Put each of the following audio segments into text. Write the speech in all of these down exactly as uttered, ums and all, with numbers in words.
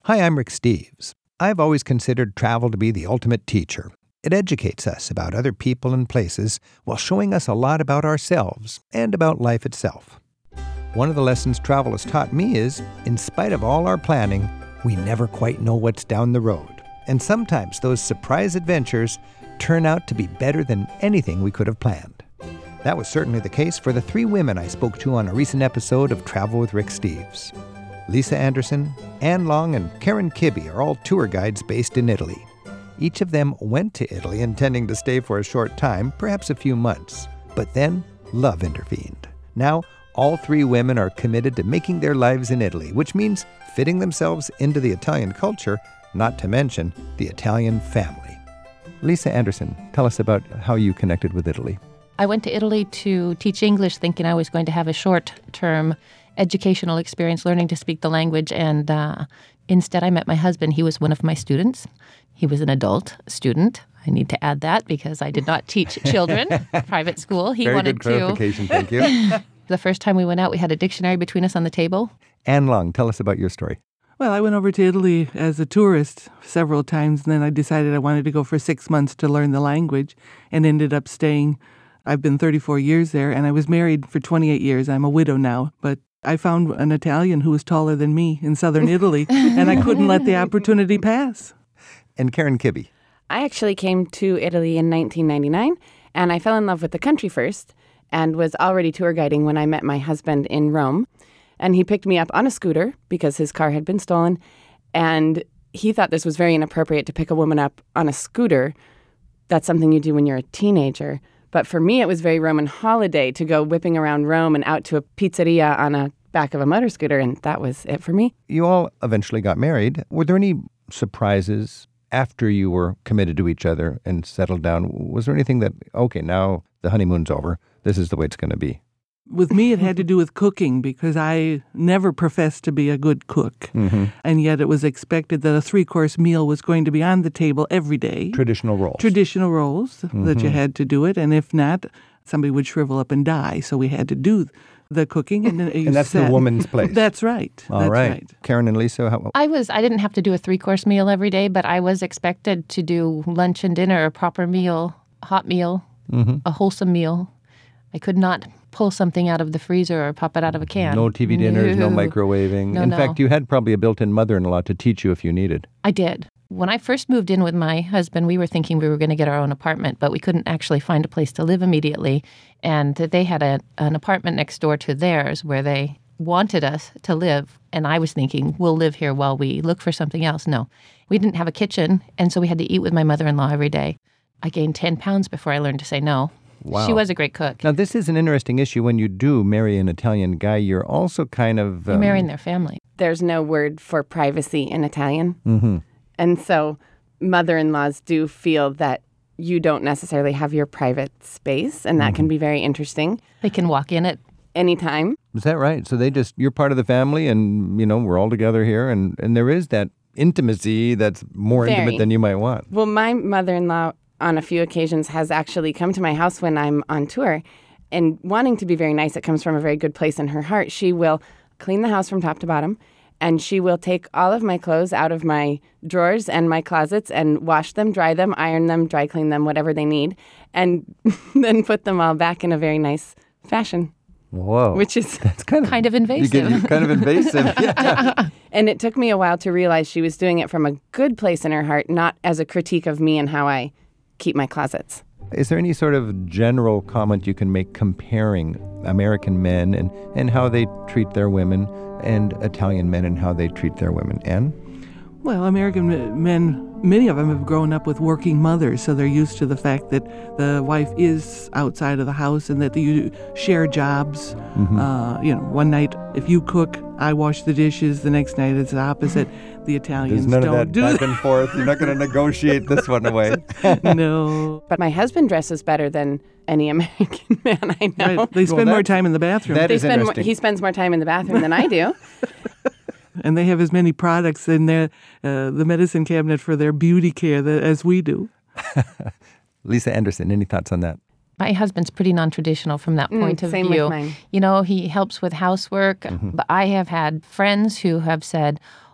Hi, I'm Rick Steves. I've always considered travel to be the ultimate teacher. It educates us about other people and places while showing us a lot about ourselves and about life itself. One of the lessons travel has taught me is, in spite of all our planning, we never quite know what's down the road. And sometimes those surprise adventures turn out to be better than anything we could have planned. That was certainly the case for the three women I spoke to on a recent episode of Travel with Rick Steves. Lisa Anderson, Anne Long, and Karen Kibbe are all tour guides based in Italy. Each of them went to Italy intending to stay for a short time, perhaps a few months. But then, love intervened. Now, all three women are committed to making their lives in Italy, which means fitting themselves into the Italian culture, not to mention the Italian family. Lisa Anderson, tell us about how you connected with Italy. I went to Italy to teach English, thinking I was going to have a short-term educational experience learning to speak the language, and uh, instead I met my husband. He was one of my students. He was an adult student. I need to add that because I did not teach children, private school. He Very wanted good clarification, to. Thank you. The first time we went out, we had a dictionary between us on the table. Anne Long, tell us about your story. Well, I went over to Italy as a tourist several times, and then I decided I wanted to go for six months to learn the language and ended up staying. I've been thirty-four years there, and I was married for twenty-eight years. I'm a widow now, but I found an Italian who was taller than me in southern Italy, and I couldn't let the opportunity pass. And Karen Kibbe. I actually came to Italy in nineteen ninety-nine, and I fell in love with the country first and was already tour guiding when I met my husband in Rome. And he picked me up on a scooter because his car had been stolen, and he thought this was very inappropriate to pick a woman up on a scooter. That's something you do when you're a teenager. But for me, it was very Roman holiday to go whipping around Rome and out to a pizzeria on a back of a motor scooter, and that was it for me. You all eventually got married. Were there any surprises after you were committed to each other and settled down? Was there anything that, okay, now the honeymoon's over, this is the way it's going to be? With me, it had to do with cooking because I never professed to be a good cook. Mm-hmm. And yet it was expected that a three-course meal was going to be on the table every day. Traditional roles. Traditional roles, Mm-hmm. that you had to do it. And if not, somebody would shrivel up and die. So we had to do the cooking. And, then you And that's sat. the woman's place. That's right. All that's right. right. Karen and Lisa, how, I was, I didn't have to do a three-course meal every day, but I was expected to do lunch and dinner, a proper meal, hot meal, mm-hmm. a wholesome meal. I could not pull something out of the freezer or pop it out of a can. no T V dinners, no, No. microwaving. No, in no. fact, you had probably a built-in mother-in-law to teach you if you needed. I did. When I first moved in with my husband, we were thinking we were going to get our own apartment, but we couldn't actually find a place to live immediately. And they had a, an apartment next door to theirs where they wanted us to live. And I was thinking, we'll live here while we look for something else. No, we didn't have a kitchen, and so we had to eat with my mother-in-law every day. I gained ten pounds before I learned to say no. Wow. She was a great cook. Now, this is an interesting issue. When you do marry an Italian guy, you're also kind of... You're marrying their family. There's no word for privacy in Italian. Mm-hmm. And so mother-in-laws do feel that you don't necessarily have your private space, and that Mm-hmm. can be very interesting They can walk in it. anytime. Is that right? So they just, you're part of the family and, you know, we're all together here. And, and there is that intimacy that's more Very. intimate than you might want. Well, my mother-in-law on a few occasions has actually come to my house when I'm on tour, and wanting to be very nice, it comes from a very good place in her heart. She will clean the house from top to bottom, and she will take all of my clothes out of my drawers and my closets and wash them, dry them, iron them, dry clean them, whatever they need, and then put them all back in a very nice fashion. Whoa. Which is That's kind of... Kind of You invasive. get, you're kind of invasive. Yeah. And it took me a while to realize she was doing it from a good place in her heart, not as a critique of me and how I keep my closets. Is there any sort of general comment you can make comparing American men and, and how they treat their women and Italian men and how they treat their women? Anne? Well, American men, many of them have grown up with working mothers, so they're used to the fact that the wife is outside of the house and that you share jobs. Mm-hmm. Uh, you know, one night if you cook, I wash the dishes. The next night it's the opposite. The Italians There's none don't of that do back and forth. You're not going to negotiate this one away. that. No. But my husband dresses better than any American man I know. Right. They spend Well, more that's- time in the bathroom. that They is spend more, interesting. he spends more time in the bathroom than I do. And they have as many products in their uh, the medicine cabinet for their beauty care that, as we do. Lisa Anderson, any thoughts on that? My husband's pretty non-traditional from that point of same view. with mine. You know, he helps with housework, but I have had friends who have said,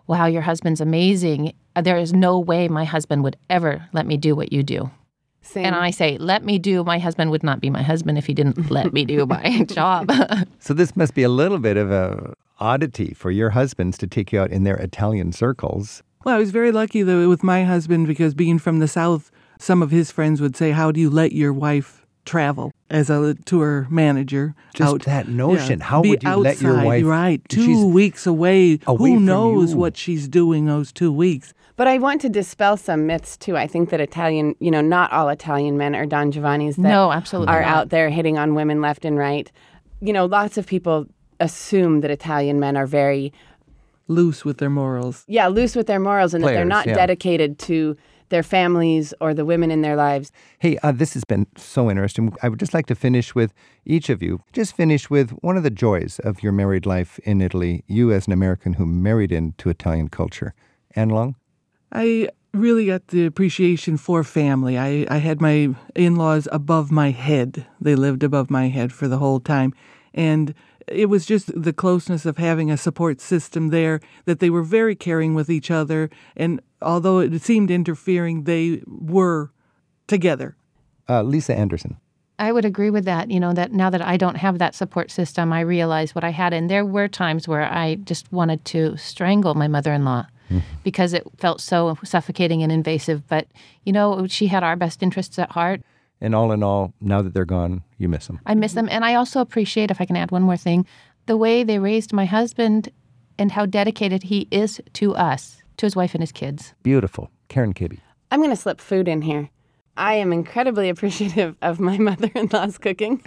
wow, your husband's amazing. There is no way my husband would ever let me do what you do. Same. And I say, let me do, my husband would not be my husband if he didn't let me do my job. So this must be a little bit of a oddity for your husbands to take you out in their Italian circles. Well, I was very lucky though with my husband because being from the South, some of his friends would say, how do you let your wife travel as a tour manager? Just out, that notion. yeah, How be would you outside, let your wife... Right, two she's weeks away. away Who from knows you. what she's doing those two weeks? But I want to dispel some myths, too. I think that Italian, you know, not all Italian men are Don Giovannis that No, absolutely are not. out there hitting on women left and right. You know, lots of people assume that Italian men are very, Loose with their morals. yeah, loose with their morals and that they're Players, not yeah. dedicated to their families or the women in their lives. Hey, uh, this has been so interesting. I would just like to finish with each of you. Just finish with one of the joys of your married life in Italy, you as an American who married into Italian culture. Anne Long? I really got the appreciation for family. I, I had my in-laws above my head. They lived above my head for the whole time. And it was just the closeness of having a support system there, that they were very caring with each other. And although it seemed interfering, they were together. Uh, Lisa Anderson. I would agree with that. You know, that now that I don't have that support system, I realize what I had. And there were times where I just wanted to strangle my mother-in-law because it felt so suffocating and invasive. But, you know, she had our best interests at heart. And all in all, now that they're gone, you miss them. I miss them. And I also appreciate, if I can add one more thing, the way they raised my husband and how dedicated he is to us, to his wife and his kids. Beautiful. Karen Kibbe. I'm going to slip food in here. I am incredibly appreciative of my mother-in-law's cooking.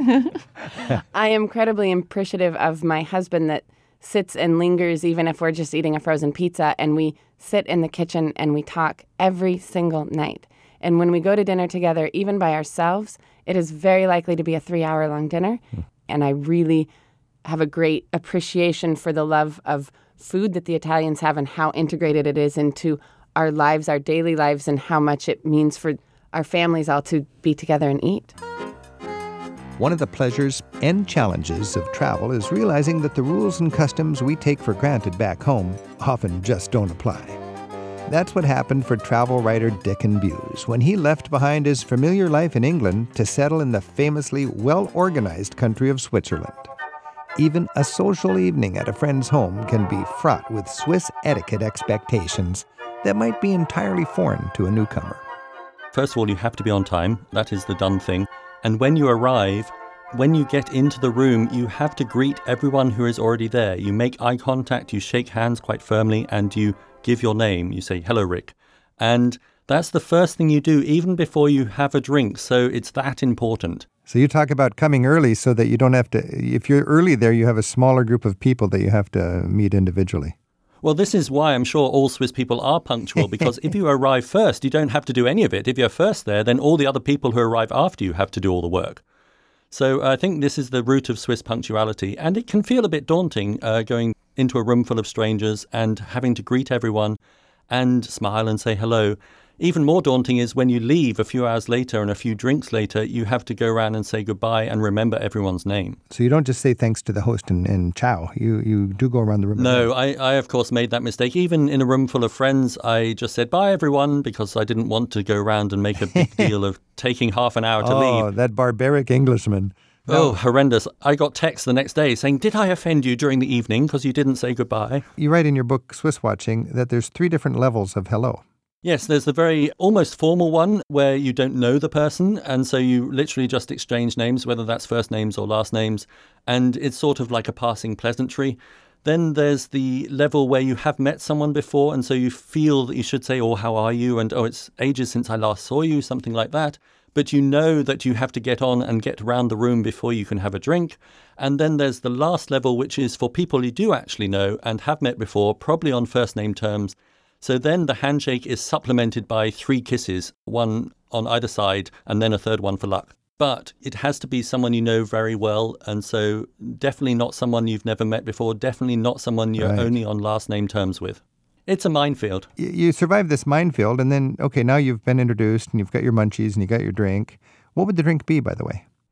I am incredibly appreciative of my husband that sits and lingers even if we're just eating a frozen pizza, and we sit in the kitchen and we talk every single night. And when we go to dinner together, even by ourselves, it is very likely to be a three-hour long dinner. Mm. And I really have a great appreciation for the love of food that the Italians have and how integrated it is into our lives, our daily lives, and how much it means for our families all to be together and eat. One of the pleasures and challenges of travel is realizing that the rules and customs we take for granted back home often just don't apply. That's what happened for travel writer Dickon Buse when he left behind his familiar life in England to settle in the famously well-organized country of Switzerland. Even a social evening at a friend's home can be fraught with Swiss etiquette expectations that might be entirely foreign to a newcomer. First of all, you have to be on time. That is the done thing. And when you arrive, when you get into the room, you have to greet everyone who is already there. You make eye contact, you shake hands quite firmly, and you give your name. You say, "Hello, Rick." And that's the first thing you do, even before you have a drink. So it's that important. So you talk about coming early so that you don't have to, if you're early there, you have a smaller group of people that you have to meet individually. Well, this is why I'm sure all Swiss people are punctual, because if you arrive first, you don't have to do any of it. If you're first there, then all the other people who arrive after you have to do all the work. So I think this is the root of Swiss punctuality. And it can feel a bit daunting uh, going into a room full of strangers and having to greet everyone and smile and say hello. Even more daunting is when you leave a few hours later and a few drinks later, you have to go around and say goodbye and remember everyone's name. So you don't just say thanks to the host and, and ciao. You you do go around the room. No, I, I, of course, made that mistake. Even in a room full of friends, I just said bye, everyone, because I didn't want to go around and make a big deal of taking half an hour to oh, leave. Oh, that barbaric Englishman. Oh, horrendous. I got text the next day saying, did I offend you during the evening because you didn't say goodbye? You write in your book, Swiss Watching, that there's three different levels of hello. Yes, there's the very almost formal one where you don't know the person, and so you literally just exchange names, whether that's first names or last names, and it's sort of like a passing pleasantry. Then there's the level where you have met someone before, and so you feel that you should say, oh, how are you? And, oh, it's ages since I last saw you, something like that. But you know that you have to get on and get around the room before you can have a drink. And then there's the last level, which is for people you do actually know and have met before, probably on first name terms. So then the handshake is supplemented by three kisses, one on either side, and then a third one for luck. But it has to be someone you know very well, and so definitely not someone you've never met before, definitely not someone you're Right. only on last name terms with. It's a minefield. You, you survive this minefield, and then, okay, now you've been introduced, and you've got your munchies, and you got your drink. What would the drink be, by the way?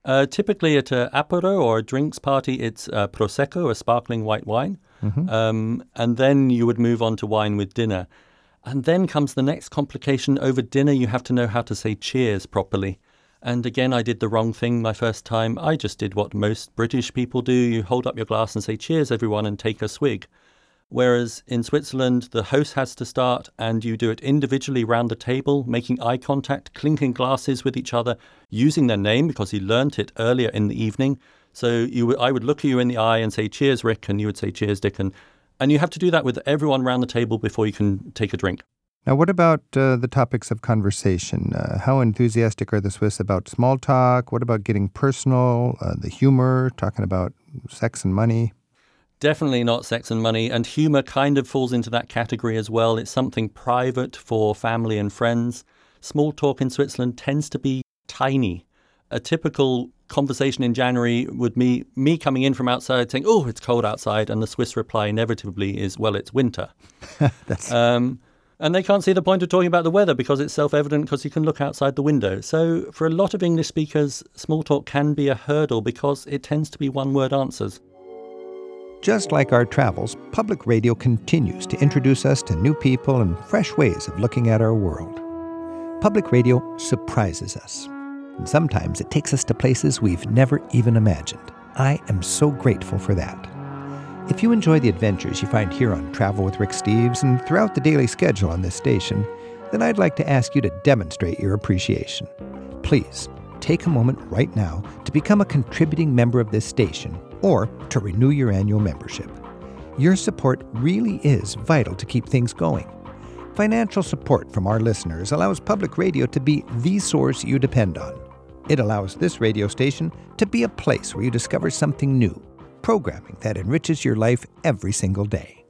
Uh, typically at an apero or a drinks party, it's uh, Prosecco, a sparkling white wine. Mm-hmm. Um, and then you would move on to wine with dinner. And then comes the next complication. Over dinner, you have to know how to say cheers properly. And again, I did the wrong thing my first time. I just did what most British people do. You hold up your glass and say, cheers, everyone, and take a swig. Whereas in Switzerland, the host has to start and you do it individually round the table, making eye contact, clinking glasses with each other, using their name because he learnt it earlier in the evening. So you, I would look at you in the eye and say, cheers, Rick, and you would say, cheers, Dick. And, and you have to do that with everyone round the table before you can take a drink. Now, what about uh, the topics of conversation? Uh, how enthusiastic are the Swiss about small talk? What about getting personal, uh, the humor, talking about sex and money? Definitely not sex and money. And humor kind of falls into that category as well. It's something private for family and friends. Small talk in Switzerland tends to be tiny. A typical conversation in January would be me coming in from outside saying, oh, it's cold outside. And the Swiss reply inevitably is, well, it's winter. That's... Um, And they can't see the point of talking about the weather because it's self-evident because you can look outside the window. So for a lot of English speakers, small talk can be a hurdle because it tends to be one-word answers. Just like our travels, public radio continues to introduce us to new people and fresh ways of looking at our world. Public radio surprises us. And sometimes it takes us to places we've never even imagined. I am so grateful for that. If you enjoy the adventures you find here on Travel with Rick Steves and throughout the daily schedule on this station, then I'd like to ask you to demonstrate your appreciation. Please, take a moment right now to become a contributing member of this station or to renew your annual membership. Your support really is vital to keep things going. Financial support from our listeners allows public radio to be the source you depend on. It allows this radio station to be a place where you discover something new, programming that enriches your life every single day.